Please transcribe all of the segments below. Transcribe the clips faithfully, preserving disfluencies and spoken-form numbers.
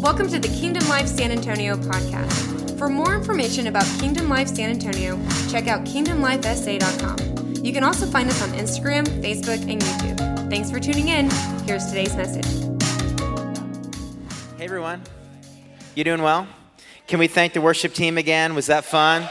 Welcome to the Kingdom Life San Antonio podcast. For more information about Kingdom Life San Antonio, check out kingdom life s a dot com. You can also find us on Instagram, Facebook, and YouTube. Thanks for tuning in. Here's today's message. Hey everyone, you doing well? Can we thank the worship team again? Was that fun?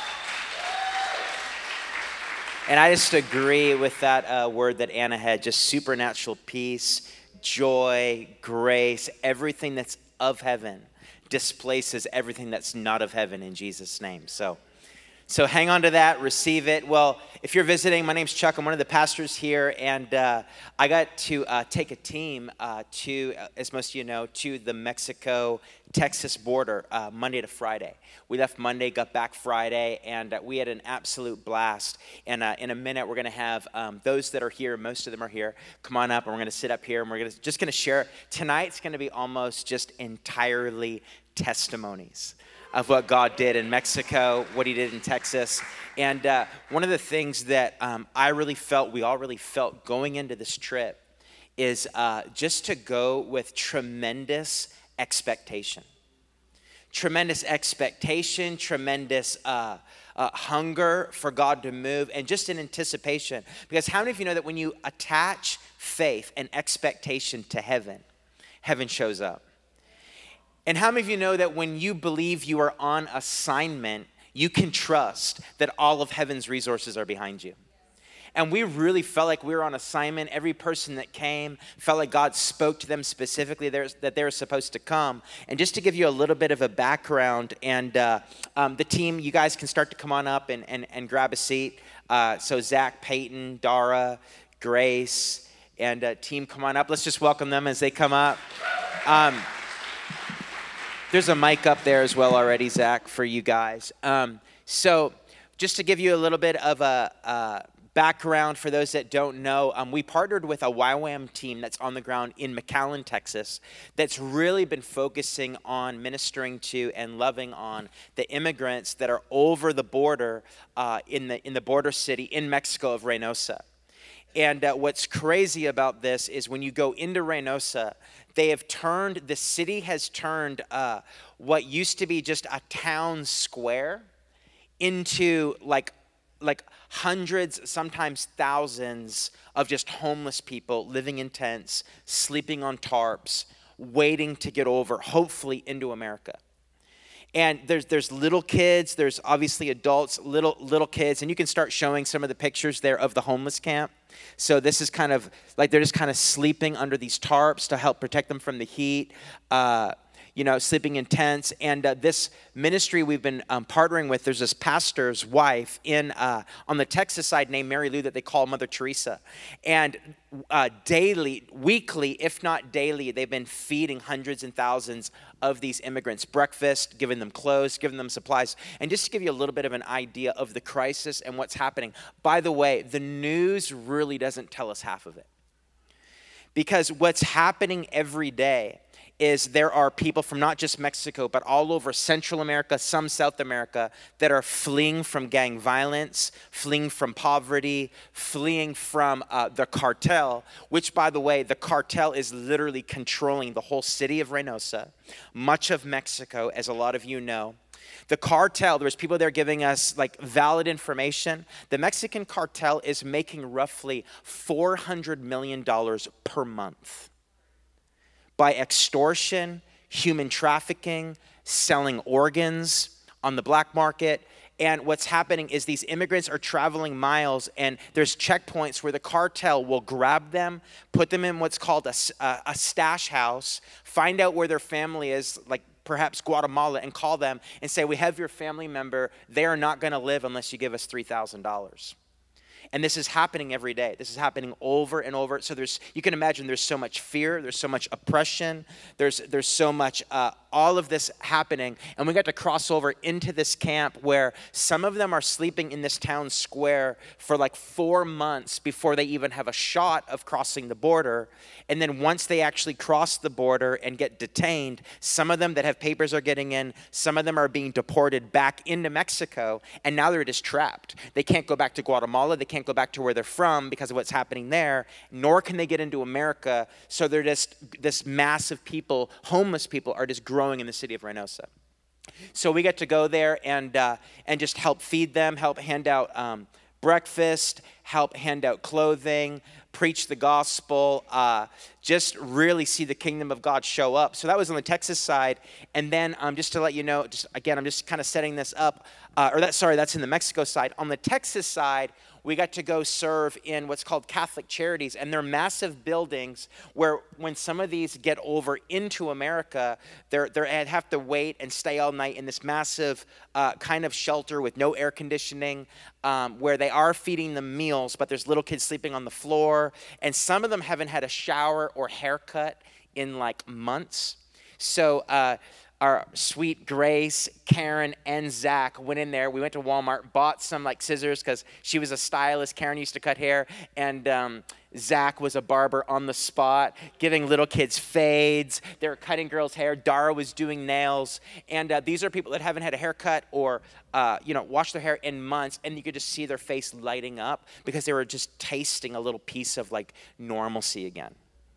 And I just agree with that uh, word that Anna had, just supernatural peace, joy, grace, everything that's of heaven displaces everything that's not of heaven in Jesus' name. So, so hang on to that, receive it. Well, if you're visiting, my name's Chuck. I'm one of the pastors here, and uh, I got to uh, take a team uh, to, as most of you know, to the Mexico-Texas border uh, Monday to Friday. We left Monday, got back Friday, and uh, we had an absolute blast. And uh, in a minute, we're going to have um, those that are here, most of them are here, come on up, and we're going to sit up here, and we're gonna, just going to share. Tonight's going to be almost just entirely testimonies of what God did in Mexico, what he did in Texas. And uh, one of the things that um, I really felt, we all really felt going into this trip is uh, just to go with tremendous expectation. Tremendous expectation, tremendous uh, uh, hunger for God to move, and just in anticipation. Because how many of you know that when you attach faith and expectation to heaven, heaven shows up? And how many of you know that when you believe you are on assignment, you can trust that all of heaven's resources are behind you? And we really felt like we were on assignment. Every person that came felt like God spoke to them specifically that they were supposed to come. And just to give you a little bit of a background, and uh, um, the team, you guys can start to come on up and, and, and grab a seat. Uh, so Zach, Peyton, Dara, Grace, and uh, team, come on up. Let's just welcome them as they come up. Um, there's a mic up there as well already, Zach, for you guys. Um, so just to give you a little bit of a... Uh, background for those that don't know, um, we partnered with a Y WAM team that's on the ground in McAllen, Texas, that's really been focusing on ministering to and loving on the immigrants that are over the border uh, in the in the border city in Mexico of Reynosa. And uh, what's crazy about this is when you go into Reynosa, they have turned, the city has turned uh, what used to be just a town square into like like hundreds, sometimes thousands of just homeless people living in tents, sleeping on tarps, waiting to get over, hopefully, into America. And there's there's little kids, there's obviously adults, little little kids, and you can start showing some of the pictures there of the homeless camp. So this is kind of like they're just kind of sleeping under these tarps to help protect them from the heat. Uh, you know, sleeping in tents. And uh, this ministry we've been um, partnering with, there's this pastor's wife in uh, on the Texas side named Mary Lou that they call Mother Teresa. And uh, daily, weekly, if not daily, they've been feeding hundreds and thousands of these immigrants breakfast, giving them clothes, giving them supplies. And just to give you a little bit of an idea of the crisis and what's happening, by the way, the news really doesn't tell us half of it. Because what's happening every day is there are people from not just Mexico, but all over Central America, some South America, that are fleeing from gang violence, fleeing from poverty, fleeing from uh, the cartel, which, by the way, the cartel is literally controlling the whole city of Reynosa, much of Mexico, as a lot of you know. The cartel, there's people there giving us like valid information. The Mexican cartel is making roughly four hundred million dollars per month by extortion, human trafficking, selling organs on the black market. And what's happening is these immigrants are traveling miles, and there's checkpoints where the cartel will grab them, put them in what's called a, a, a stash house, find out where their family is, like perhaps Guatemala, and call them and say, we have your family member. They are not going to live unless you give us three thousand dollars. And this is happening every day. This is happening over and over. So there's, you can imagine there's so much fear. There's so much oppression. There's there's so much, uh, all of this happening. And we got to cross over into this camp where some of them are sleeping in this town square for like four months before they even have a shot of crossing the border. And then once they actually cross the border and get detained, some of them that have papers are getting in. Some of them are being deported back into Mexico. And now they're just trapped. They can't go back to Guatemala. They can't can't go back to where they're from because of what's happening there, nor can they get into America. So they're just, this mass of people, homeless people, are just growing in the city of Reynosa. So we get to go there and uh, and just help feed them, help hand out um, breakfast, help hand out clothing, preach the gospel, uh, just really see the kingdom of God show up. So that was on the Texas side. And then um, just to let you know, just again, I'm just kind of setting this up, uh, or that, sorry, that's in the Mexico side. On the Texas side, we got to go serve in what's called Catholic Charities, and they're massive buildings where when some of these get over into America, they're, they're, they have to wait and stay all night in this massive uh, kind of shelter with no air conditioning, um, where they are feeding them meals, but there's little kids sleeping on the floor, and some of them haven't had a shower or haircut in like months. So uh, our sweet Grace, Karen, and Zach went in there. We went to Walmart, bought some like scissors because she was a stylist. Karen used to cut hair, and um, Zach was a barber on the spot, giving little kids fades. They were cutting girls' hair. Dara was doing nails. And uh, these are people that haven't had a haircut or, uh, you know, washed their hair in months, and you could just see their face lighting up because they were just tasting a little piece of like normalcy again.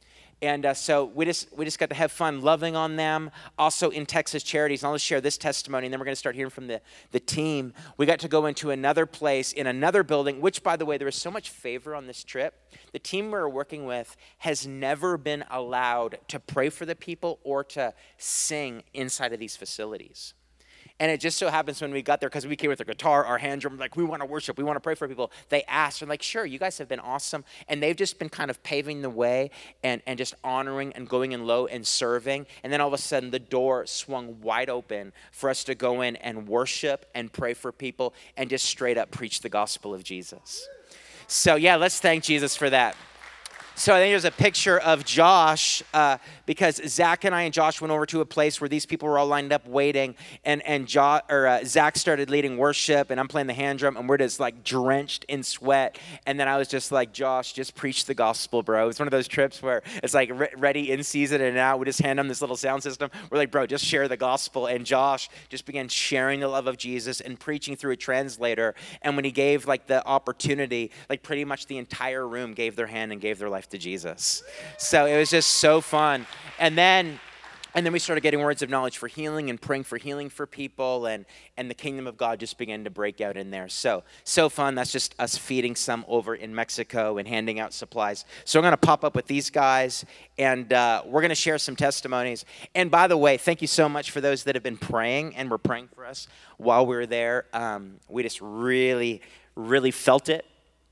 And uh, so we just we just got to have fun loving on them. Also in Texas Charities, and I'll just share this testimony, and then we're going to start hearing from the, the team. We got to go into another place in another building, which, by the way, there was so much favor on this trip. The team we were working with has never been allowed to pray for the people or to sing inside of these facilities. And it just so happens when we got there, because we came with a guitar, our hand drum, like, we want to worship, we want to pray for people. They asked, and like, sure, you guys have been awesome. And they've just been kind of paving the way and, and just honoring and going in low and serving. And then all of a sudden, the door swung wide open for us to go in and worship and pray for people and just straight up preach the gospel of Jesus. So yeah, let's thank Jesus for that. So I think there's a picture of Josh, uh, because Zach and I and Josh went over to a place where these people were all lined up waiting, and and jo- or uh, Zach started leading worship, and I'm playing the hand drum, and we're just like drenched in sweat. And then I was just like, Josh, just preach the gospel, bro. It's one of those trips where it's like re- ready in season and out. We just hand him this little sound system. We're like, bro, just share the gospel. And Josh just began sharing the love of Jesus and preaching through a translator. And when he gave like the opportunity, like pretty much the entire room gave their hand and gave their life to Jesus. So it was just so fun. And then and then we started getting words of knowledge for healing and praying for healing for people, and and the kingdom of God just began to break out in there. So so fun. That's just us feeding some over in Mexico and handing out supplies. So I'm going to pop up with these guys, and uh, we're going to share some testimonies. And by the way, thank you so much for those that have been praying and were praying for us while we were there. Um, we just really, really felt it.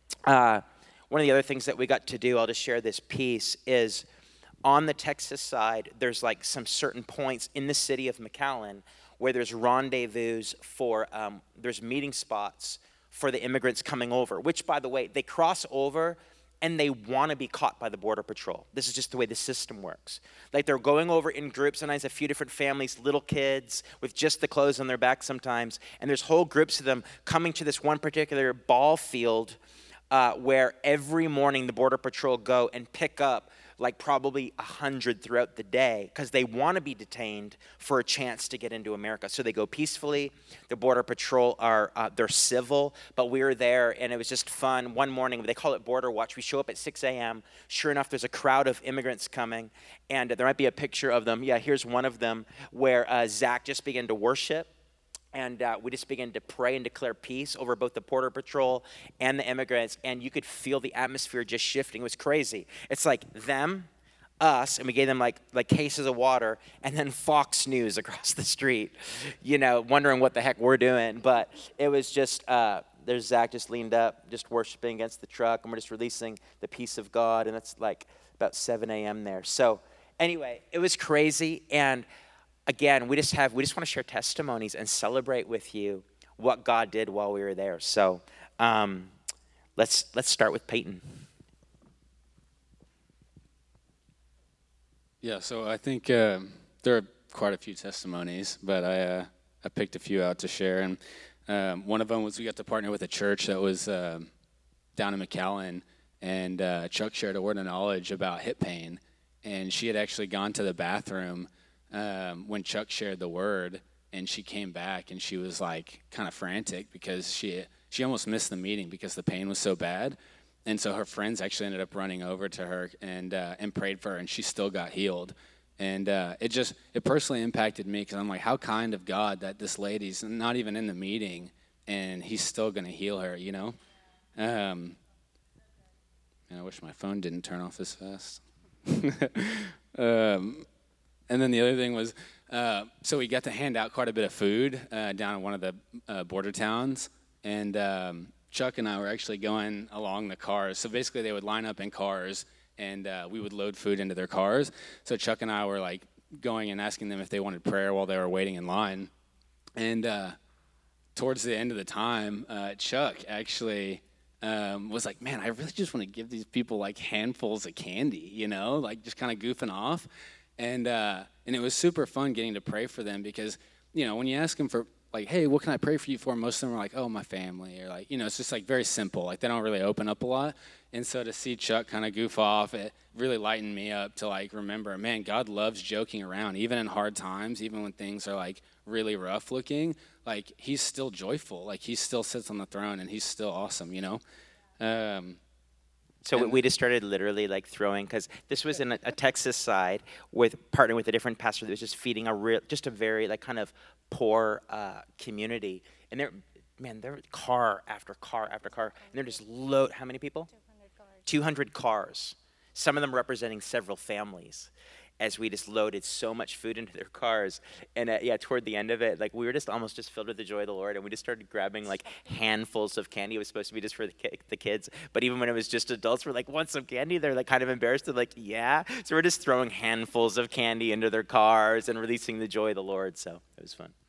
Uh, One of the other things that we got to do, I'll just share this piece, is on the Texas side, there's like some certain points in the city of McAllen where there's rendezvous for, um, there's meeting spots for the immigrants coming over, which, by the way, they cross over and they want to be caught by the Border Patrol. This is just the way the system works. Like, they're going over in groups, sometimes a few different families, little kids with just the clothes on their back sometimes, and there's whole groups of them coming to this one particular ball field Uh, where every morning the Border Patrol go and pick up like probably a hundred throughout the day because they want to be detained for a chance to get into America. So they go peacefully. The Border Patrol are, uh, they're civil, but we were there and it was just fun. One morning, they call it Border Watch. We show up at six a.m. Sure enough, there's a crowd of immigrants coming, and there might be a picture of them. Yeah, here's one of them where uh, Zach just began to worship. And uh, we just began to pray and declare peace over both the Border Patrol and the immigrants. And you could feel the atmosphere just shifting. It was crazy. It's like them, us, and we gave them like like cases of water, and then Fox News across the street, you know, wondering what the heck we're doing. But it was just, uh, there's Zach just leaned up, just worshiping against the truck, and we're just releasing the peace of God. And that's like about seven a.m. there. So anyway, it was crazy. And again, we just have we just want to share testimonies and celebrate with you what God did while we were there. So um, let's let's start with Peyton. Yeah, so I think uh, there are quite a few testimonies, but I uh, I picked a few out to share. And um, one of them was we got to partner with a church that was uh, down in McAllen, and uh, Chuck shared a word of knowledge about hip pain, and she had actually gone to the bathroom Um, when Chuck shared the word, and she came back and she was like kind of frantic because she she almost missed the meeting because the pain was so bad. And so her friends actually ended up running over to her and uh, and prayed for her, and she still got healed. And uh, it just, it personally impacted me because I'm like, how kind of God that this lady's not even in the meeting, and he's still going to heal her, you know? Um, and I wish my phone didn't turn off this fast. um, and then the other thing was, uh, so we got to hand out quite a bit of food uh, down in one of the uh, border towns, and um, Chuck and I were actually going along the cars. So basically they would line up in cars, and uh, we would load food into their cars. So Chuck and I were like going and asking them if they wanted prayer while they were waiting in line. And uh, towards the end of the time, uh, Chuck actually um, was like, man, I really just want to give these people like handfuls of candy, you know, like just kind of goofing off. And uh, and it was super fun getting to pray for them because, you know, when you ask them for like, hey, what can I pray for you for? Most of them are like, oh, my family, or like, you know, it's just like very simple. Like they don't really open up a lot. And so to see Chuck kind of goof off, it really lightened me up to like remember, man, God loves joking around, even in hard times, even when things are like really rough looking. Like he's still joyful. Like he still sits on the throne, and he's still awesome, you know. Um, So and we just started literally like throwing, because this was in a, a Texas side with partnering with a different pastor that was just feeding a real, just a very like kind of poor uh, community. And they're, man, they're car after car after car. And they're just load, how many people? two hundred cars. two hundred cars. Some of them representing several families, as we just loaded so much food into their cars. And uh, yeah, toward the end of it, like we were just almost just filled with the joy of the Lord, and we just started grabbing like handfuls of candy. It was supposed to be just for the, ki- the kids, but even when it was just adults, we're like, want some candy? They're like kind of embarrassed. They're like, yeah. So we're just throwing handfuls of candy into their cars and releasing the joy of the Lord. So it was fun.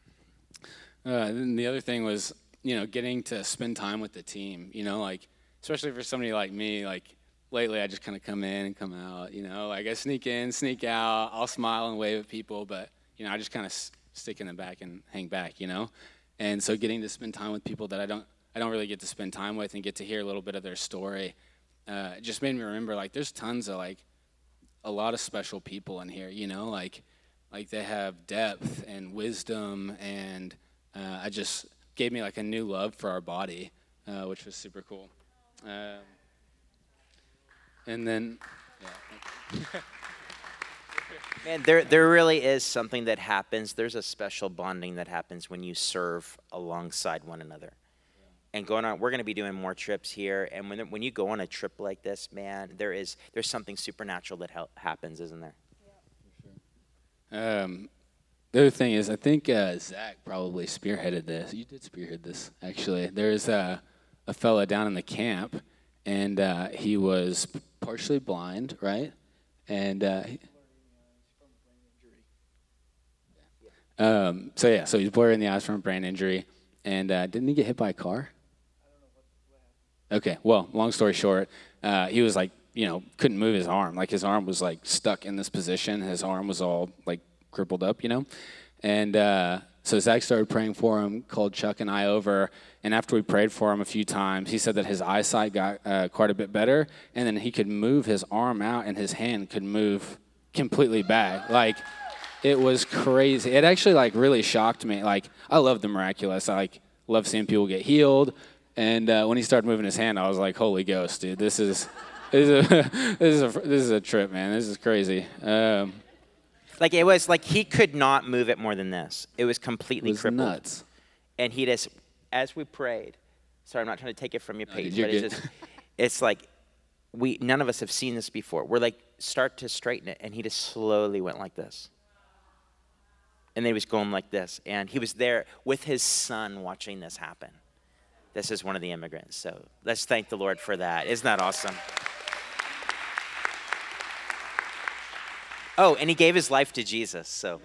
Uh, and the other thing was, you know, getting to spend time with the team, you know, like, especially for somebody like me, like, lately, I just kind of come in and come out, you know, like I sneak in, sneak out, I'll smile and wave at people, but, you know, I just kind of s- stick in the back and hang back, you know, and so getting to spend time with people that I don't, I don't really get to spend time with and get to hear a little bit of their story, uh, it just made me remember, like, there's tons of, like, a lot of special people in here, you know, like, like they have depth and wisdom, and uh, I just gave me, like, a new love for our body, uh, which was super cool. Um, And then, yeah. Man, there there really is something that happens. There's a special bonding that happens when you serve alongside one another. Yeah. And going on, we're going to be doing more trips here. And when when you go on a trip like this, man, there is there's something supernatural that ha- happens, isn't there? Yeah, for sure. Um, the other thing is, I think uh, Zach probably spearheaded this. You did spearhead this, actually. There's uh, a fella down in the camp, and uh, he was partially blind, right? And uh, um, so yeah, so he's blurry in the eyes from a brain injury, and uh, didn't he get hit by a car? I don't know what, what happened. Okay, well, long story short, uh, he was like, you know, couldn't move his arm. Like his arm was like stuck in this position. His arm was all like crippled up, you know, and uh, so Zach started praying for him, called Chuck and I over, and after we prayed for him a few times, he said that his eyesight got uh, quite a bit better, and then he could move his arm out, and his hand could move completely back. Like, it was crazy. It actually, like, really shocked me. Like, I love the miraculous. I, like, love seeing people get healed, and uh, when he started moving his hand, I was like, Holy Ghost, dude, this is this is a, this is a, this is a trip, man. This is crazy. Um, Like it was like he could not move it more than this. It was completely it was crippled. nuts. And he just, as we prayed, sorry, I'm not trying to take it from your page, no, but it's just, it's like we none of us have seen this before. We're like, start to straighten it, and he just slowly went like this. And then he was going like this, and he was there with his son watching this happen. This is one of the immigrants, so let's thank the Lord for that. Isn't that awesome? Oh, and he gave his life to Jesus, so.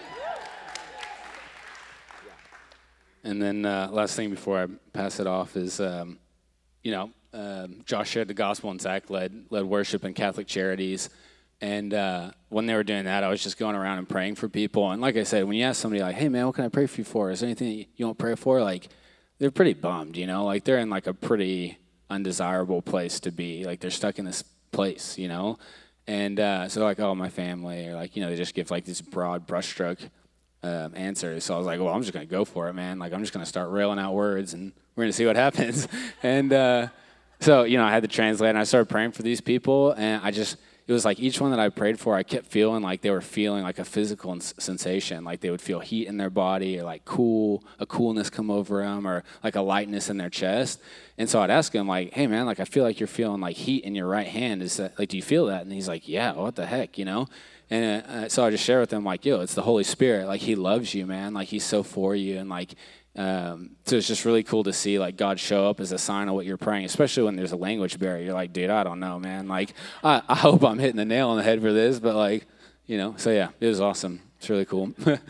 And then uh, last thing before I pass it off is, um, you know, um, Josh shared the gospel, and Zach led, led worship in Catholic Charities. And uh, when they were doing that, I was just going around and praying for people. And like I said, when you ask somebody like, hey, man, what can I pray for you for? Is there anything you want to pray for? Like, they're pretty bummed, you know? Like, they're in, like, a pretty undesirable place to be. Like, they're stuck in this place, you know? And uh, so they're like, oh, my family. Or, like, you know, they just give, like, this broad brushstroke. um, answers. So I was like, well, I'm just going to go for it, man. Like, I'm just going to start railing out words, and we're going to see what happens. and uh, so, you know, I had to translate, and I started praying for these people, and I just, it was like each one that I prayed for, I kept feeling like they were feeling like a physical sensation, like they would feel heat in their body, or like cool, a coolness come over them, or like a lightness in their chest. And so I'd ask him, like, hey, man, like, I feel like you're feeling like heat in your right hand. Is that, like, do you feel that? And he's like, yeah, what the heck, you know? And uh, so I just share with him, like, yo, it's the Holy Spirit. Like, he loves you, man. Like, he's so for you. And, like, um, so it's just really cool to see, like, God show up as a sign of what you're praying, especially when there's a language barrier. You're like, dude, I don't know, man. Like, I, I hope I'm hitting the nail on the head for this. But, like, you know, so, yeah, it was awesome. It's really cool.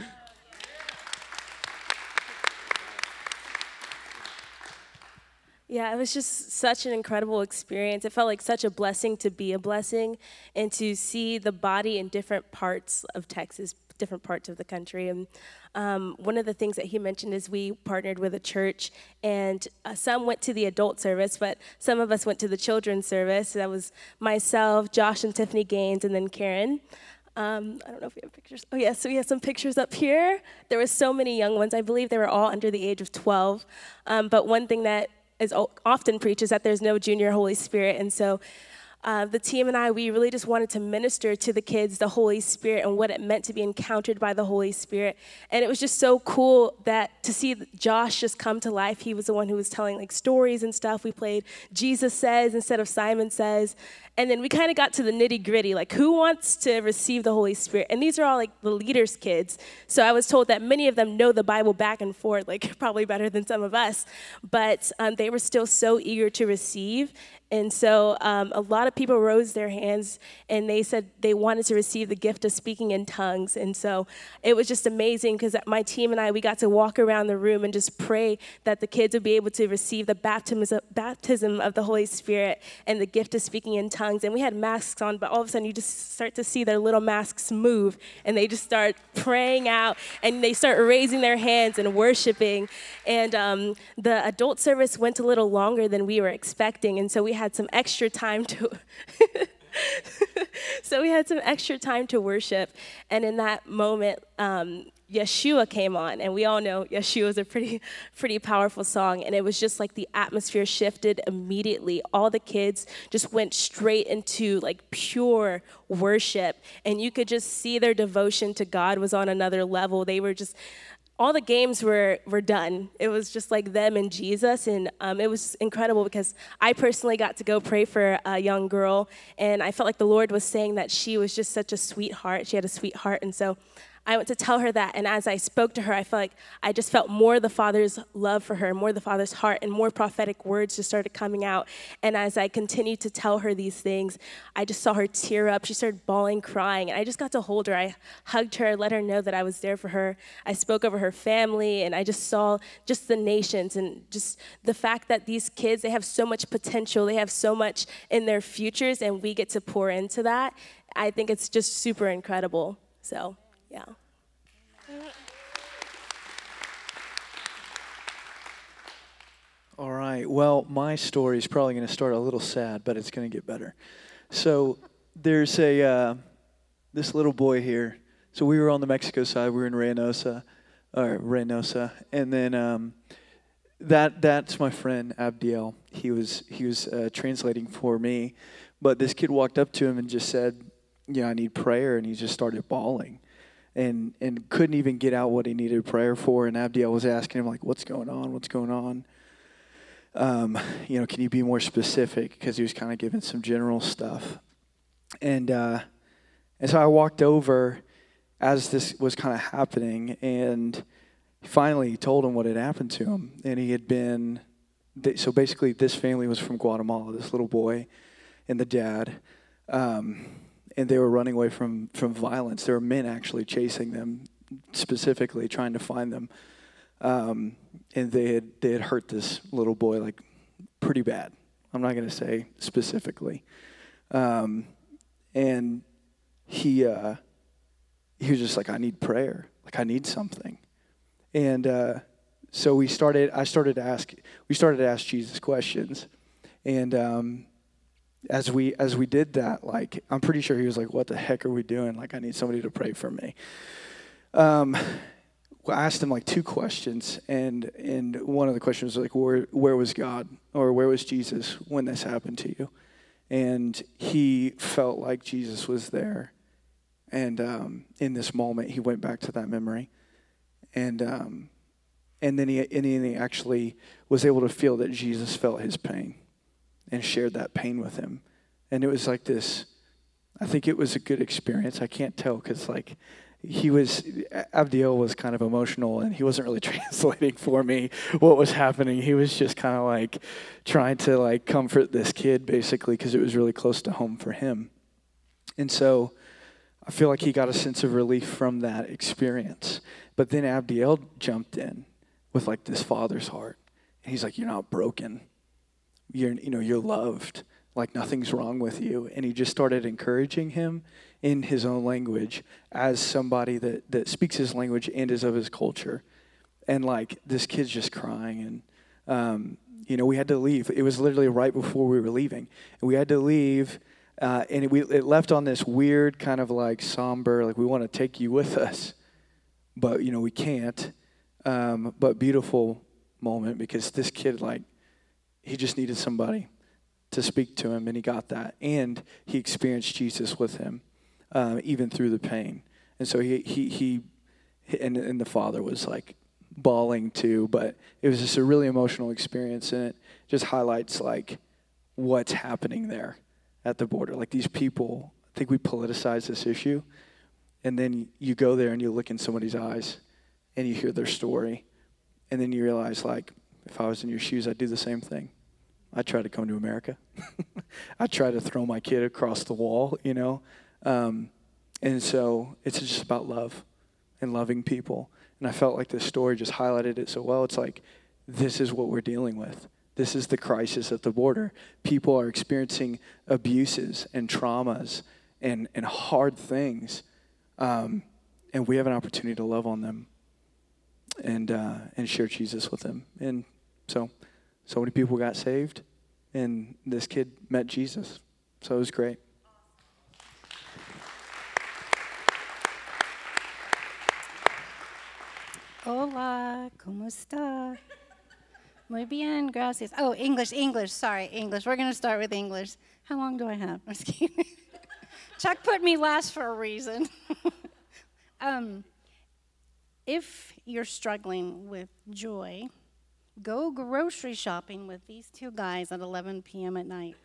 Yeah, it was just such an incredible experience. It felt like such a blessing to be a blessing and to see the body in different parts of Texas, different parts of the country. And um, one of the things that he mentioned is we partnered with a church, and uh, some went to the adult service, but some of us went to the children's service. That was myself, Josh and Tiffany Gaines, and then Karen. Um, I don't know if we have pictures. Oh, yes, yeah, so we have some pictures up here. There were so many young ones. I believe they were all under the age of twelve. Um, but one thing that is often preached is that there's no junior Holy Spirit. And so uh, the team and I, we really just wanted to minister to the kids the Holy Spirit and what it meant to be encountered by the Holy Spirit. And it was just so cool that to see Josh just come to life. He was the one who was telling like stories and stuff. We played Jesus Says instead of Simon Says. And then we kind of got to the nitty gritty, like who wants to receive the Holy Spirit? And these are all like the leaders' kids. So I was told that many of them know the Bible back and forth, like probably better than some of us. But um, they were still so eager to receive. And so um, a lot of people rose their hands and they said they wanted to receive the gift of speaking in tongues. And so it was just amazing because my team and I, we got to walk around the room and just pray that the kids would be able to receive the baptism, baptism of the Holy Spirit and the gift of speaking in tongues. And we had masks on, but all of a sudden you just start to see their little masks move and they just start praying out and they start raising their hands and worshiping. And um, the adult service went a little longer than we were expecting. And so we had some extra time to so we had some extra time to worship. And in that moment, um, Yeshua came on, and we all know Yeshua is a pretty, pretty powerful song, and it was just like the atmosphere shifted immediately. All the kids just went straight into like pure worship, and you could just see their devotion to God was on another level. They were just, all the games were, were done. It was just like them and Jesus, and um, it was incredible because I personally got to go pray for a young girl, and I felt like the Lord was saying that she was just such a sweetheart. She had a sweet heart, and so I went to tell her that, and as I spoke to her, I felt like I just felt more of the Father's love for her, more of the Father's heart, and more prophetic words just started coming out. And as I continued to tell her these things, I just saw her tear up. She started bawling, crying, and I just got to hold her. I hugged her, let her know that I was there for her. I spoke over her family, and I just saw just the nations and just the fact that these kids, they have so much potential. They have so much in their futures, and we get to pour into that. I think it's just super incredible. So. Yeah. All right. Well, my story is probably going to start a little sad, but it's going to get better. So there's a uh, this little boy here. So we were on the Mexico side. We were in Reynosa, or Reynosa, and then um, that that's my friend Abdiel. He was he was uh, translating for me, but this kid walked up to him and just said, "Yeah, I need prayer," and he just started bawling. And and couldn't even get out what he needed prayer for. And Abdiel was asking him, like, what's going on? What's going on? Um, you know, can you be more specific? Because he was kind of giving some general stuff. And, uh, and so I walked over as this was kind of happening. And finally he told him what had happened to him. And he had been, so basically this family was from Guatemala, this little boy and the dad. Um And they were running away from, from violence. There were men actually chasing them, specifically trying to find them. Um, and they had they had hurt this little boy like pretty bad. I'm not going to say specifically. Um, and he uh, he was just like, I need prayer. Like I need something. And uh, so we started. I started to ask. We started to ask Jesus questions, and. Um, As we as we did that, like, I'm pretty sure he was like, what the heck are we doing? Like, I need somebody to pray for me. Um, well, I asked him like two questions, and and one of the questions was like, where where was God, or where was Jesus when this happened to you? And he felt like Jesus was there, and um, in this moment, he went back to that memory, and um, and then he and he actually was able to feel that Jesus felt his pain, and shared that pain with him, and it was like this. I think it was a good experience. I can't tell because like. He was, Abdiel was kind of emotional, and he wasn't really translating for me what was happening. He was just kind of like trying to like comfort this kid basically because it was really close to home for him. And so I feel like he got a sense of relief from that experience. But then Abdiel jumped in with like this father's heart. And he's like, you're not broken. You're, you know, you're loved. Like nothing's wrong with you. And he just started encouraging him in his own language as somebody that, that speaks his language and is of his culture. And like this kid's just crying. And, um, you know, we had to leave. It was literally right before we were leaving. And we had to leave. Uh, and it, we, it left on this weird kind of like somber, like we want to take you with us. But, you know, we can't. Um, but beautiful moment because this kid, like, he just needed somebody to speak to him, and he got that. And he experienced Jesus with him, um, even through the pain. And so he, he, he and, and the father was like bawling too, but it was just a really emotional experience, and it just highlights like what's happening there at the border. Like these people, I think we politicize this issue, and then you go there and you look in somebody's eyes and you hear their story, and then you realize like, if I was in your shoes, I'd do the same thing. I'd try to come to America. I'd try to throw my kid across the wall, you know. Um, and so it's just about love and loving people. And I felt like this story just highlighted it so well. It's like, this is what we're dealing with. This is the crisis at the border. People are experiencing abuses and traumas and, and hard things. Um, and we have an opportunity to love on them and uh, and share Jesus with them. And so... So many people got saved, and this kid met Jesus. So it was great. Hola, ¿cómo está? Muy bien, gracias. Oh, English, English, sorry, English. We're going to start with English. How long do I have? I'm just kidding. Chuck put me last for a reason. um, if you're struggling with joy, go grocery shopping with these two guys at eleven p.m. at night.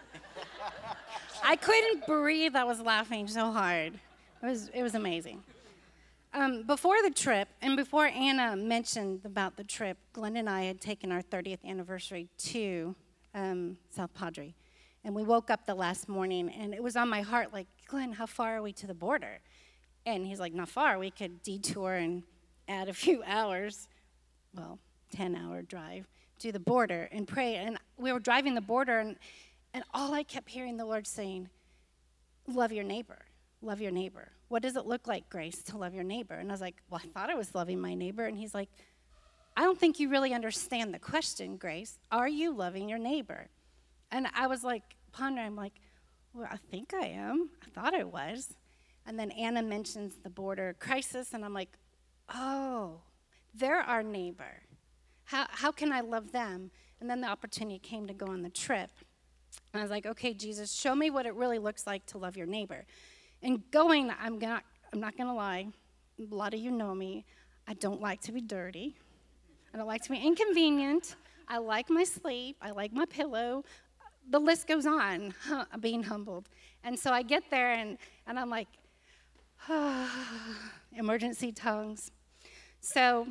I couldn't breathe. I was laughing so hard. It was it was amazing. Um, before the trip, and before Anna mentioned about the trip, Glenn and I had taken our thirtieth anniversary to um, South Padre. And we woke up the last morning, and it was on my heart, like, Glenn, how far are we to the border? And he's like, not far. We could detour and add a few hours. Well, ten-hour drive to the border and pray. And we were driving the border, and, and all I kept hearing the Lord saying, love your neighbor, love your neighbor. What does it look like, Grace, to love your neighbor? And I was like, well, I thought I was loving my neighbor. And he's like, I don't think you really understand the question, Grace. Are you loving your neighbor? And I was like, pondering, I'm like, well, I think I am. I thought I was. And then Anna mentions the border crisis, and I'm like, oh, they're our neighbor. How how can I love them? And then the opportunity came to go on the trip. And I was like, okay, Jesus, show me what it really looks like to love your neighbor. And going, I'm not, I'm not going to lie. A lot of you know me. I don't like to be dirty. I don't like to be inconvenient. I like my sleep. I like my pillow. The list goes on, huh, being humbled. And so I get there, and, and I'm like, oh, emergency tongues. So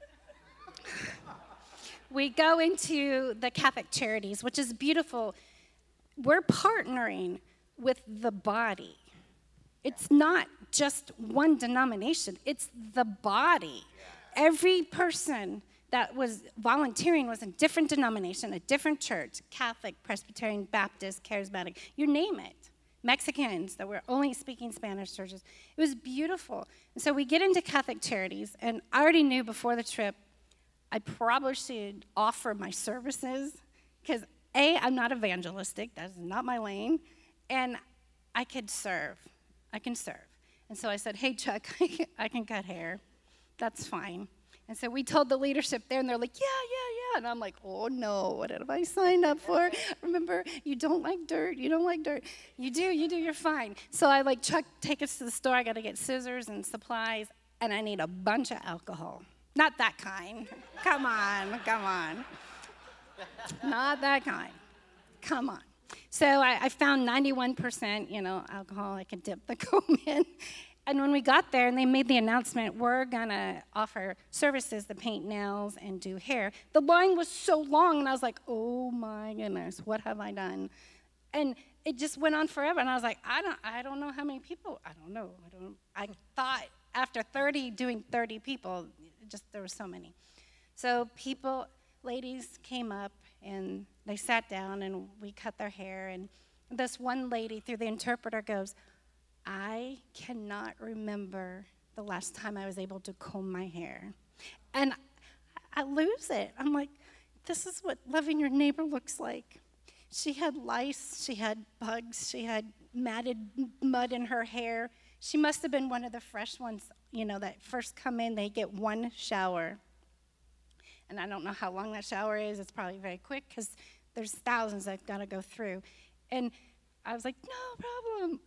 we go into the Catholic Charities, which is beautiful. We're partnering with the body. It's not just one denomination. It's the body. Every person that was volunteering was a different denomination, a different church, Catholic, Presbyterian, Baptist, Charismatic, you name it. Mexicans that were only speaking Spanish churches. It was beautiful. And so we get into Catholic Charities, and I already knew before the trip I probably should offer my services because, A, I'm not evangelistic. That's not my lane. And I could serve. I can serve. And so I said, hey, Chuck, I can cut hair. that's fine. And so we told the leadership there, and they're like, yeah, yeah, yeah. And I'm like, oh, no, what have I signed up for? Remember, you don't like dirt. You don't like dirt. You do, you do, you're fine. So I, like, Chuck, take us to the store. I got to get scissors and supplies, and I need a bunch of alcohol. Not that kind. Come on, come on. Not that kind. Come on. So I, I found ninety-one percent, you know, alcohol. I could dip the comb in. And when we got there and they made the announcement, we're going to offer services to paint nails and do hair, the line was so long, and I was like, oh, my goodness, what have I done? And it just went on forever, and I was like, I don't I don't know how many people. I don't know. I don't. I thought after thirty, doing thirty people, just there were so many. So people, ladies came up, and they sat down, and we cut their hair, and this one lady, through the interpreter, goes, I cannot remember the last time I was able to comb my hair. And I lose it. I'm like, this is what loving your neighbor looks like. She had lice, she had bugs, she had matted mud in her hair. She must have been one of the fresh ones, you know, that first come in, they get one shower. And I don't know how long that shower is. It's probably very quick because there's thousands I've got to go through. And I was like, no problem.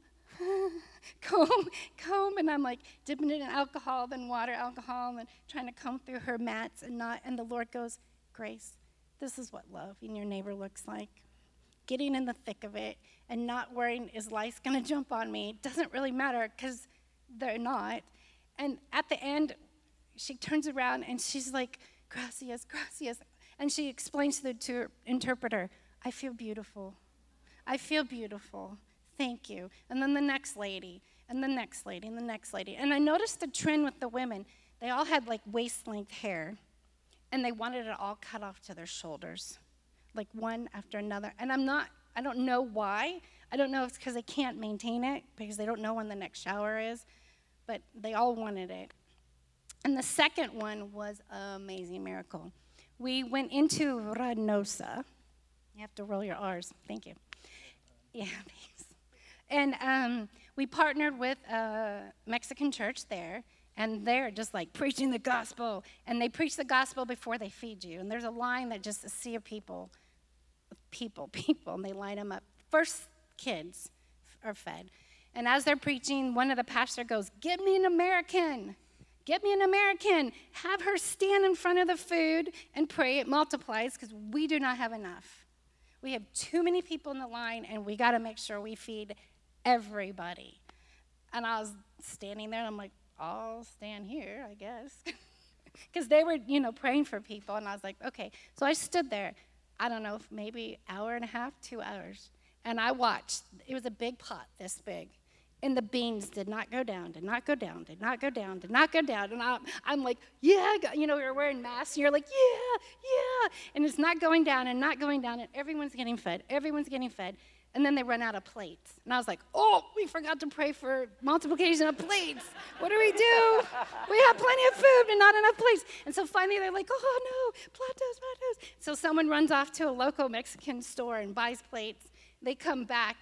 comb, comb, and I'm like dipping it in alcohol, then water, alcohol, and trying to comb through her mats and not. And the Lord goes, Grace, this is what love in your neighbor looks like. Getting in the thick of it and not worrying, is lice going to jump on me? It doesn't really matter because they're not. And at the end, she turns around and she's like, gracias, gracias. And she explains to the ter- interpreter, I feel beautiful. I feel beautiful. Thank you. And then the next lady, and the next lady, and the next lady. And I noticed the trend with the women. They all had like waist-length hair, and they wanted it all cut off to their shoulders, like one after another. And I'm not, I don't know why. I don't know if it's because they can't maintain it, because they don't know when the next shower is, but they all wanted it. And the second one was an amazing miracle. We went into Reynosa. You have to roll your R's. Thank you. Yeah, thanks. And um, we partnered with a Mexican church there, and they're just like preaching the gospel. And they preach the gospel before they feed you. And there's a line that just a sea of people, people, people, and they line them up. First kids are fed. And as they're preaching, one of the pastors goes, get me an American. Get me an American. Have her stand in front of the food and pray it multiplies because we do not have enough. We have too many people in the line, and we got to make sure we feed everybody. And I was standing there, and I'm like, I'll stand here, I guess. Because they were, you know, praying for people, and I was like, okay. So I stood there, I don't know, maybe hour and a half, two hours, and I watched. It was a big pot, this big, and the beans did not go down, did not go down, did not go down, did not go down, and I'm, I'm like, yeah, you know, you're wearing masks, and you're like, yeah, yeah, and it's not going down and not going down, and everyone's getting fed, everyone's getting fed. And then they run out of plates. And I was like, oh, we forgot to pray for multiplication of plates. What do we do? We have plenty of food and not enough plates. And so finally they're like, oh, no, platos, platos. So someone runs off to a local Mexican store and buys plates. They come back,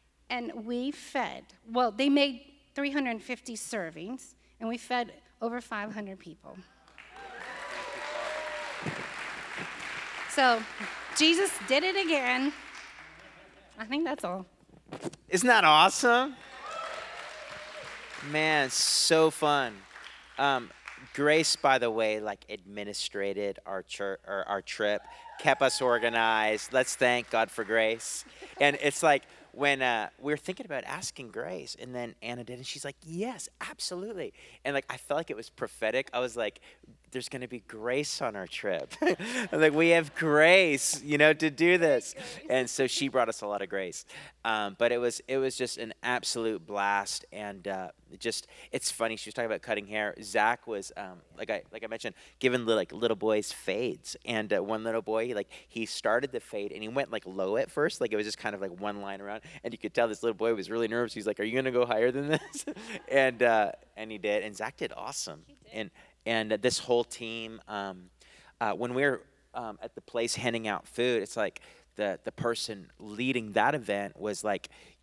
and we fed. Well, they made three hundred fifty servings, and we fed over five hundred people. So Jesus did it again. I think that's all. Isn't that awesome? Man, so fun. Um, Grace, by the way, like administrated our church, or our trip, kept us organized. Let's thank God for Grace. And it's like when uh, we were thinking about asking Grace, and then Anna did, and she's like, yes, absolutely. And like I felt like it was prophetic. I was like, there's going to be grace on our trip. I'm like, we have grace, you know, to do this. And so she brought us a lot of grace. Um, but it was it was just an absolute blast. And uh, just, it's funny. She was talking about cutting hair. Zach was, um, like I like I mentioned, giving like little boys fades. And uh, one little boy, he, like he started the fade, and he went like low at first. Like it was just kind of like one line around. And you could tell this little boy was really nervous. He's like, are you going to go higher than this? and uh, and he did. And Zach did awesome. He did. And And uh, this whole team, um, uh, when we were um, at the place handing out food, it's like the the person leading that event was like,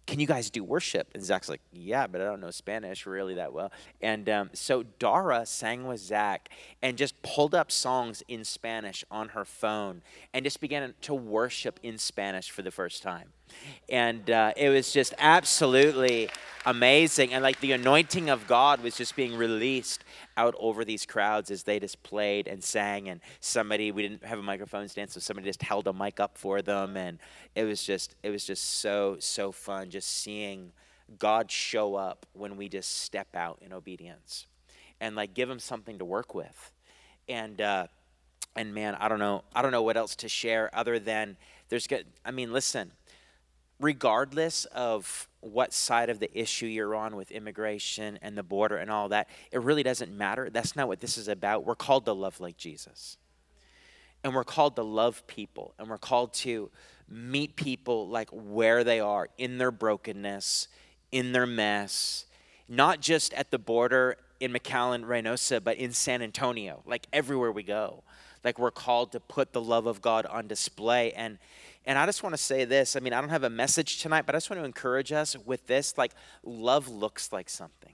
can you guys do worship? And Zach's like, yeah, but I don't know Spanish really that well. And um, so Dara sang with Zach and just pulled up songs in Spanish on her phone and just began to worship in Spanish for the first time. And uh, it was just absolutely amazing. And like the anointing of God was just being released out over these crowds as they just played and sang. And somebody, we didn't have a microphone stand, so somebody just held a mic up for them. And it was just, it was just so, so fun just seeing God show up when we just step out in obedience and like give him something to work with. And, uh, and man, I don't know, I don't know what else to share other than there's good, I mean, listen, regardless of what side of the issue you're on with immigration and the border and all that, it really doesn't matter. That's not what this is about. We're called to love like Jesus. And we're called to love people. And we're called to meet people like where they are, in their brokenness, in their mess, not just at the border in McAllen, Reynosa, but in San Antonio, like everywhere we go. Like we're called to put the love of God on display. And And I just want to say this. I mean, I don't have a message tonight, but I just want to encourage us with this. Like, love looks like something.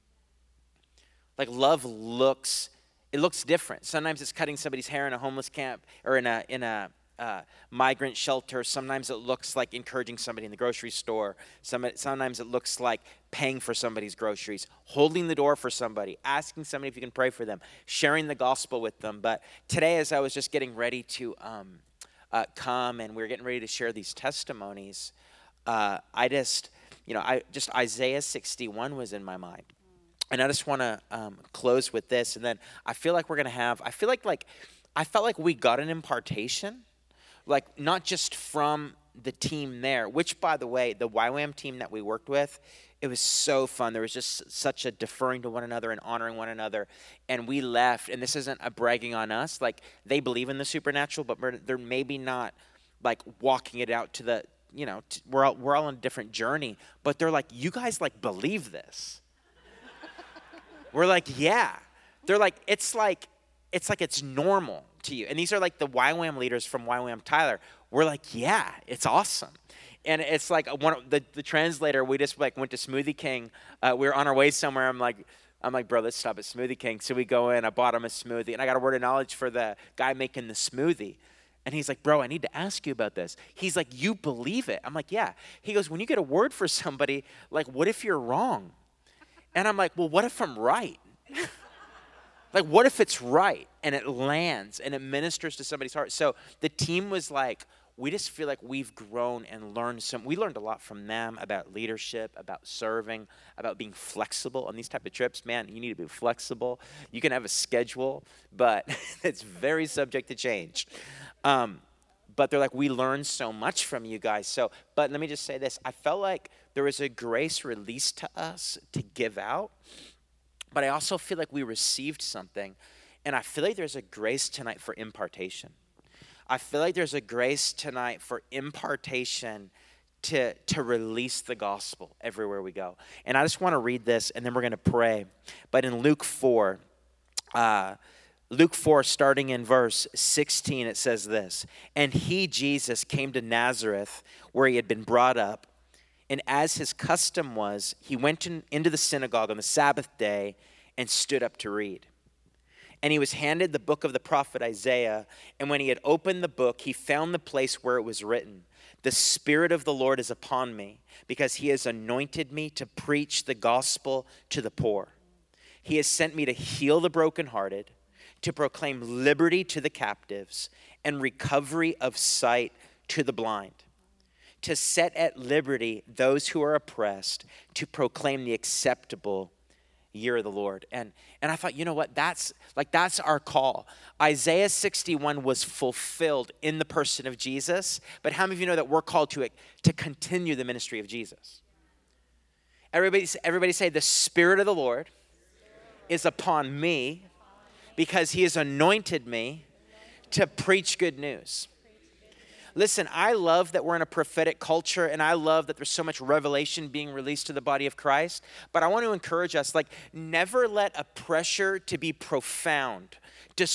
Like, love looks, it looks different. Sometimes it's cutting somebody's hair in a homeless camp or in a in a uh, migrant shelter. Sometimes it looks like encouraging somebody in the grocery store. Some, sometimes it looks like paying for somebody's groceries, holding the door for somebody, asking somebody if you can pray for them, sharing the gospel with them. But today, as I was just getting ready to um, Uh, come and we were getting ready to share these testimonies, uh, I just, you know, I just Isaiah sixty-one was in my mind. And I just want to um, close with this. And then I feel like we're going to have, I feel like, like, I felt like we got an impartation, like not just from the team there, which by the way, the Y WAM team that we worked with, it was so fun. There was just such a deferring to one another and honoring one another. And we left, and this isn't a bragging on us. Like, they believe in the supernatural, but we're, they're maybe not, like, walking it out to the, you know, t- we're, all, we're all on a different journey. But they're like, you guys, like, believe this. We're like, yeah. They're like, it's like, it's like it's normal to you. And these are, like, the Y WAM leaders from Y WAM Tyler. We're like, yeah, it's awesome. And it's like one of the, the translator, we just like went to Smoothie King. Uh, we were on our way somewhere. I'm like, I'm like, bro, let's stop at Smoothie King. So we go in, I bought him a smoothie, and I got a word of knowledge for the guy making the smoothie. And he's like, bro, I need to ask you about this. He's like, you believe it? I'm like, yeah. He goes, when you get a word for somebody, like, what if you're wrong? And I'm like, well, what if I'm right? Like, what if it's right and it lands and it ministers to somebody's heart? So the team was like, we just feel like we've grown and learned some. We learned a lot from them about leadership, about serving, about being flexible on these type of trips. Man, you need to be flexible. You can have a schedule, but it's very subject to change. Um, but they're like, we learned so much from you guys. So, but let me just say this. I felt like there was a grace released to us to give out, but I also feel like we received something. And I feel like there's a grace tonight for impartation. I feel like there's a grace tonight for impartation to, to release the gospel everywhere we go. And I just want to read this, and then we're going to pray. But in Luke four, uh, Luke four, starting in verse sixteen, it says this, and he, Jesus, came to Nazareth, where he had been brought up. And as his custom was, he went in, into the synagogue on the Sabbath day and stood up to read. And he was handed the book of the prophet Isaiah. And when he had opened the book, he found the place where it was written, the Spirit of the Lord is upon me, because he has anointed me to preach the gospel to the poor. He has sent me to heal the brokenhearted, to proclaim liberty to the captives, and recovery of sight to the blind, to set at liberty those who are oppressed, to proclaim the acceptable year of the Lord. And and I thought, you know what, that's like that's our call. Isaiah sixty-one was fulfilled in the person of Jesus, but how many of you know that we're called to it to continue the ministry of Jesus? Everybody, everybody say, the Spirit of the Lord is upon me because he has anointed me to preach good news. Listen, I love that we're in a prophetic culture, and I love that there's so much revelation being released to the body of Christ. But I want to encourage us, like, never let a pressure to be profound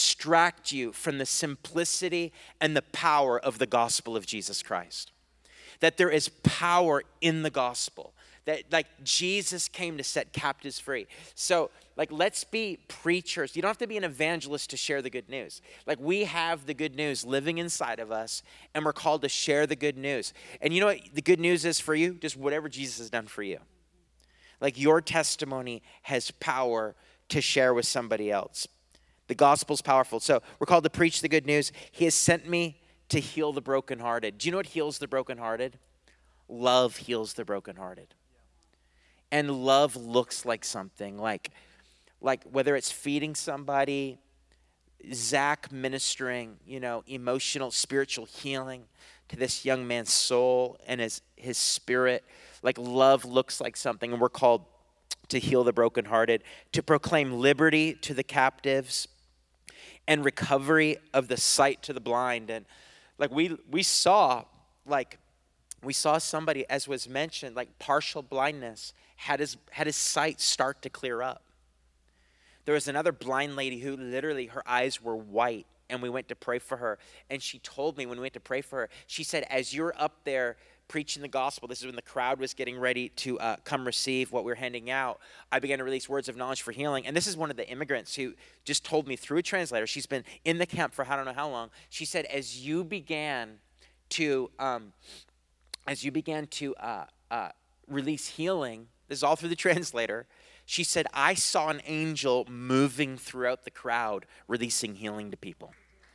distract you from the simplicity and the power of the gospel of Jesus Christ. that there is power in the gospel, that like Jesus came to set captives free. So like, let's be preachers. You don't have to be an evangelist to share the good news. Like, we have the good news living inside of us, and we're called to share the good news. And you know what the good news is for you? Just whatever Jesus has done for you. Like, your testimony has power to share with somebody else. The gospel's powerful. So we're called to preach the good news. He has sent me to heal the brokenhearted. Do you know what heals the brokenhearted? Love heals the brokenhearted. And love looks like something like, like whether it's feeding somebody, Zach ministering, you know, emotional, spiritual healing to this young man's soul and his, his spirit. Like, love looks like something, and we're called to heal the brokenhearted, to proclaim liberty to the captives, and recovery of the sight to the blind. And like we we saw, like we saw somebody, as was mentioned, like partial blindness, had his had his sight start to clear up. There was another blind lady who literally her eyes were white, and we went to pray for her. And she told me when we went to pray for her, she said, as you're up there preaching the gospel, this is when the crowd was getting ready to uh, come receive what we we're handing out, I began to release words of knowledge for healing. And this is one of the immigrants who just told me through a translator, she's been in the camp for I don't know how long. She said, as you began to, um, as you began to uh, uh, release healing, this is all through the translator, she said, I saw an angel moving throughout the crowd, releasing healing to people.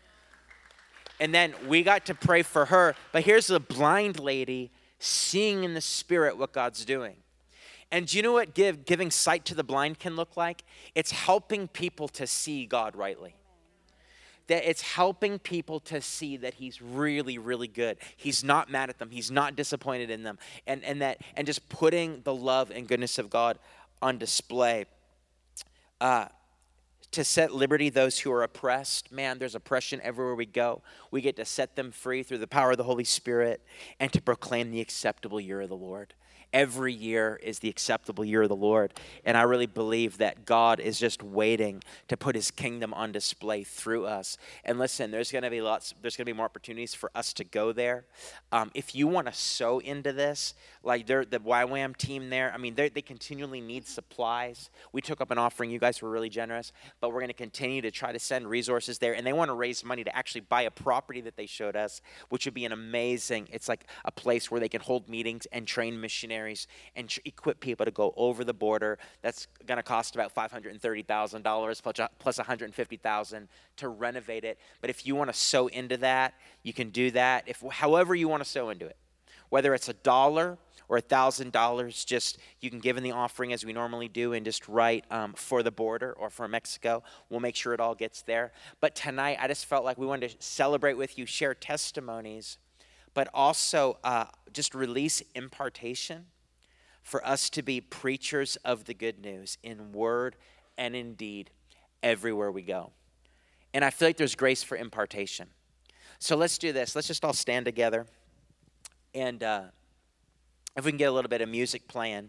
And then we got to pray for her. But here's a blind lady seeing in the spirit what God's doing. And do you know what give, giving sight to the blind can look like? It's helping people to see God rightly. That it's helping people to see that he's really, really good. He's not mad at them. He's not disappointed in them. And, and, that, and just putting the love and goodness of God on display. Uh, to set liberty those who are oppressed. Man, there's oppression everywhere we go. We get to set them free through the power of the Holy Spirit, and to proclaim the acceptable year of the Lord. Every year is the acceptable year of the Lord. And I really believe that God is just waiting to put his kingdom on display through us. And listen, there's going to be lots, there's going to be more opportunities for us to go there. Um, if you want to sow into this, like they're, the Y WAM team there, I mean, they continually need supplies. We took up an offering. You guys were really generous. But we're going to continue to try to send resources there. And they want to raise money to actually buy a property that they showed us, which would be an amazing, it's like a place where they can hold meetings and train missionaries and tr- equip people to go over the border. That's going to cost about five hundred thirty thousand dollars plus, plus one hundred fifty thousand dollars to renovate it. But if you want to sow into that, you can do that. If however you want to sow into it, whether it's a dollar or a thousand dollars, just you can give in the offering as we normally do and just write um, for the border or for Mexico. We'll make sure it all gets there. But tonight, I just felt like we wanted to celebrate with you, share testimonies, but also uh, just release impartation for us to be preachers of the good news in word and in deed everywhere we go. And I feel like there's grace for impartation. So let's do this. Let's just all stand together. And uh, if we can get a little bit of music playing.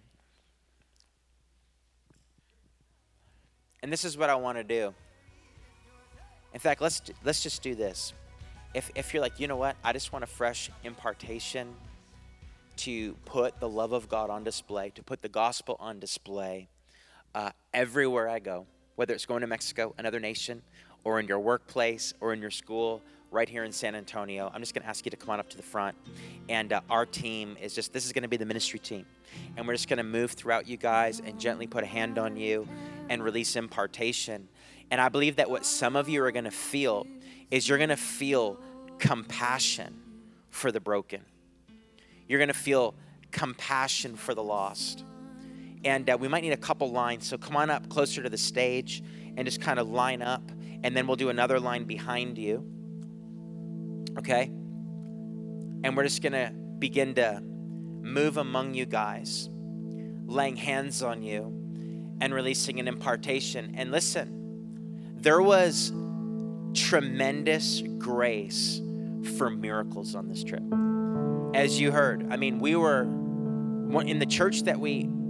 And this is what I want to do. In fact, let's let's just do this. If if you're like, you know what, I just want a fresh impartation to put the love of God on display, to put the gospel on display uh, everywhere I go, whether it's going to Mexico, another nation, or in your workplace, or in your school, right here in San Antonio. I'm just going to ask you to come on up to the front. And uh, our team is just, this is going to be the ministry team. And we're just going to move throughout you guys and gently put a hand on you and release impartation. And I believe that what some of you are going to feel is you're going to feel compassion for the broken. You're going to feel compassion for the lost. And uh, we might need a couple lines. So come on up closer to the stage and just kind of line up. And then we'll do another line behind you. Okay? And we're just going to begin to move among you guys, laying hands on you and releasing an impartation. And listen, there was tremendous grace for miracles on this trip. As you heard, I mean, we were in the church that we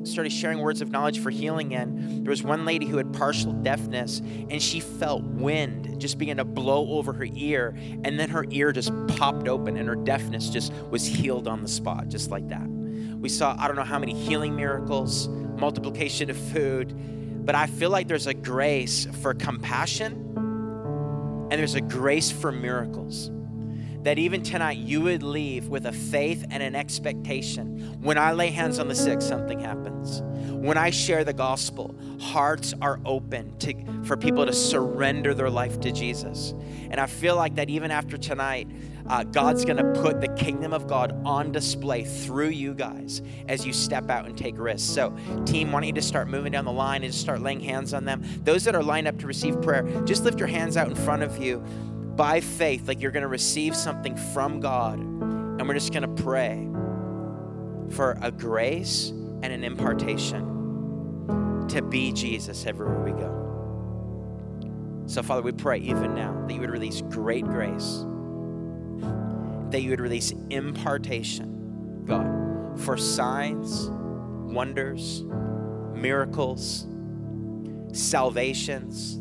started sharing words of knowledge for healing in, there was one lady who had partial deafness, and she felt wind just begin to blow over her ear, and then her ear just popped open, and her deafness just was healed on the spot, just like that. We saw, I don't know how many healing miracles, multiplication of food, but I feel like there's a grace for compassion, and there's a grace for miracles. That even tonight you would leave with a faith and an expectation. When I lay hands on the sick, something happens. When I share the gospel, hearts are open to, for people to surrender their life to Jesus. And I feel like that even after tonight, uh, God's going to put the kingdom of God on display through you guys as you step out and take risks. So team, why don't you just start moving down the line and just start laying hands on them. Those that are lined up to receive prayer, just lift your hands out in front of you by faith, like you're going to receive something from God. And we're just going to pray for a grace and an impartation to be Jesus everywhere we go. So, Father, we pray even now that you would release great grace, that you would release impartation, God, for signs, wonders, miracles, salvations.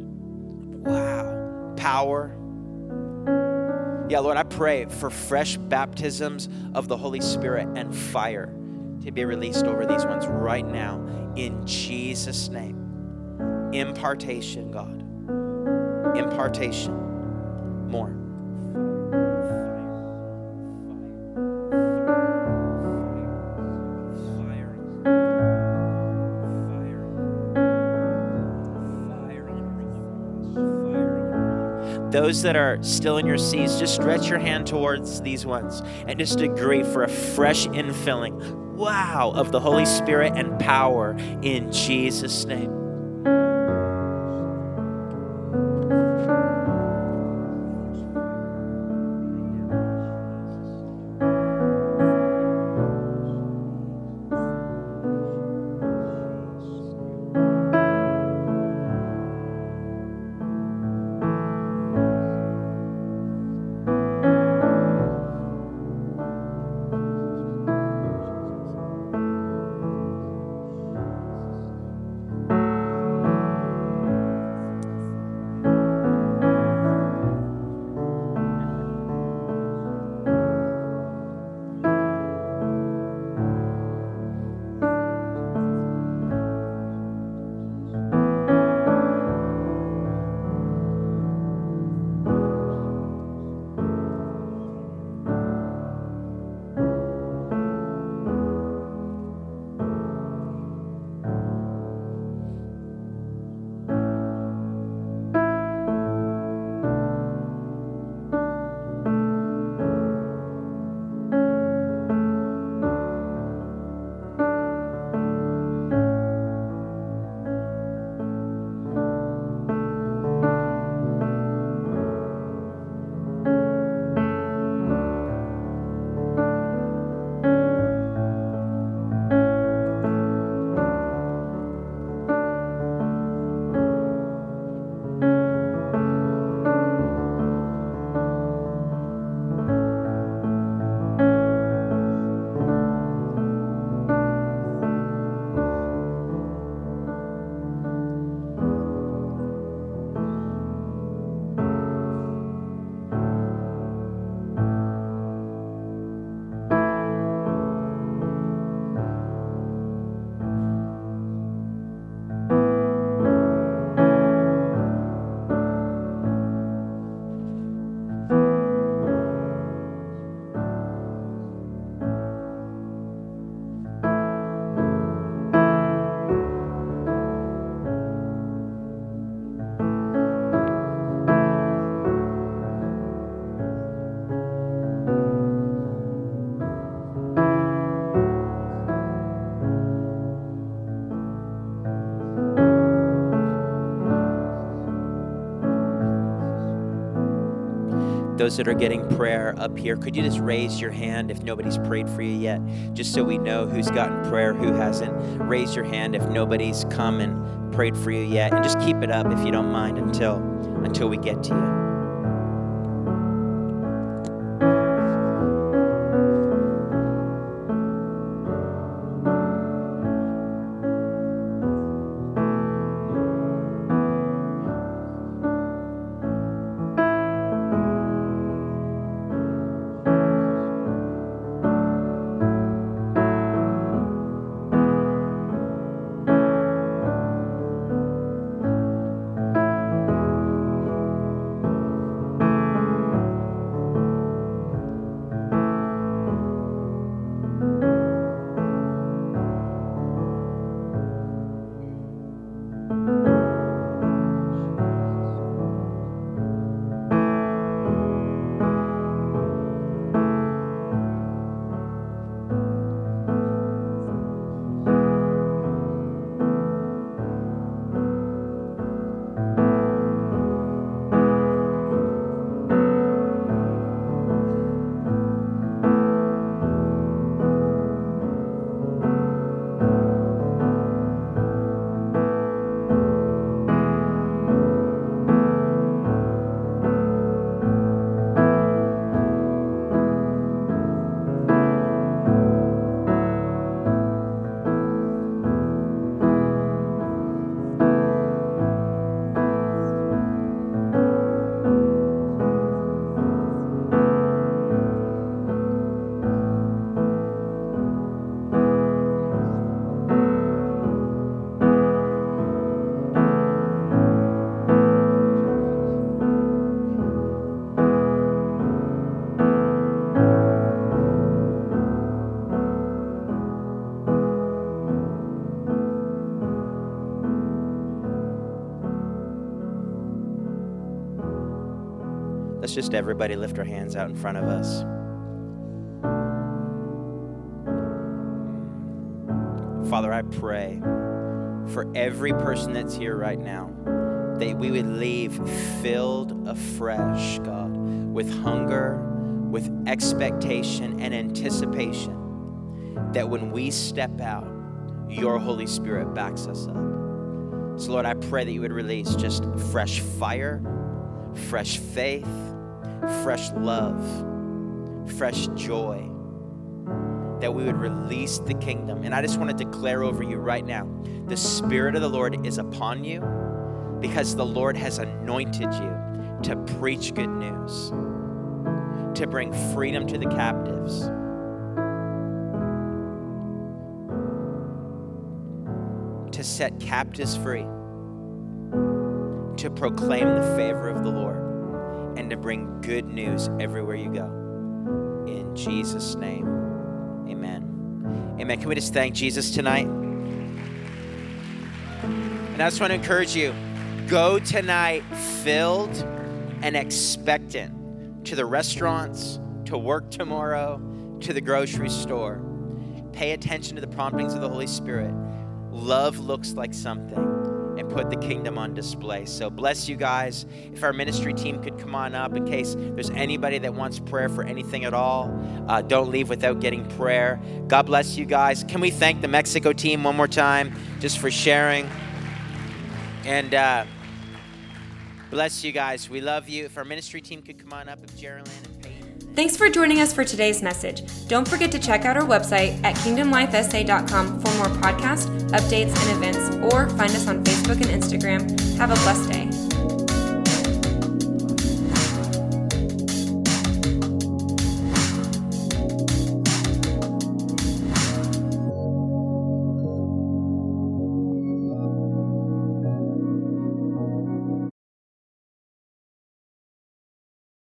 Wow. Power. Yeah, Lord, I pray for fresh baptisms of the Holy Spirit and fire to be released over these ones right now in Jesus' name. Impartation, God. Impartation. More. Those that are still in your seats, just stretch your hand towards these ones and just agree for a fresh infilling, wow, of the Holy Spirit and power in Jesus' name. Those that are getting prayer up here, could you just raise your hand if nobody's prayed for you yet? Just so we know who's gotten prayer, who hasn't. Raise your hand if nobody's come and prayed for you yet. And just keep it up if you don't mind until, until we get to you. Let's just everybody lift our hands out in front of us. Father, I pray for every person that's here right now, that we would leave filled afresh, God, with hunger, with expectation and anticipation, that when we step out, your Holy Spirit backs us up. So Lord, I pray that you would release just fresh fire, fresh faith, fresh love, fresh joy, that we would release the kingdom. And I just want to declare over you right now, the Spirit of the Lord is upon you because the Lord has anointed you to preach good news, to bring freedom to the captives, to set captives free, to proclaim the favor of the Lord, and to bring good news everywhere you go. In Jesus' name, amen. Amen. Can we just thank Jesus tonight? And I just want to encourage you, go tonight filled and expectant to the restaurants, to work tomorrow, to the grocery store. Pay attention to the promptings of the Holy Spirit. Love looks like something, and put the kingdom on display. So bless you guys. If our ministry team could come on up in case there's anybody that wants prayer for anything at all, uh, don't leave without getting prayer. God bless you guys. Can we thank the Mexico team one more time just for sharing? And uh, bless you guys. We love you. If our ministry team could come on up, if Geraldine and Peyton. Thanks for joining us for today's message. Don't forget to check out our website at kingdom life s a dot com for more podcasts, updates, and events, or find us on Facebook and Instagram. Have a blessed day.